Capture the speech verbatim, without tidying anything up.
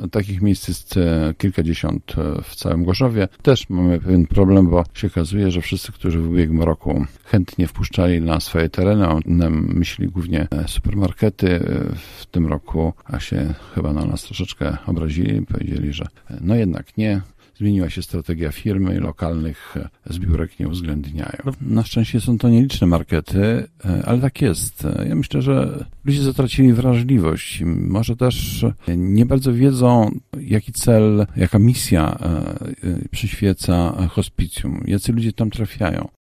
Takich miejsc jest kilkadziesiąt w całym Gorzowie. Też mamy pewien problem, bo się okazuje, że wszyscy, którzy w ubiegłym roku chętnie wpuszczali na swoje tereny, myśleli głównie supermarkety, w tym roku a się chyba na nas troszeczkę obrazili i powiedzieli, że no jednak nie. Zmieniła się strategia firmy, lokalnych zbiórek nie uwzględniają. Na szczęście są to nieliczne markety, ale tak jest. Ja myślę, że ludzie zatracili wrażliwość. Może też nie bardzo wiedzą, jaki cel, jaka misja przyświeca hospicjum. Jacy ludzie tam trafiają.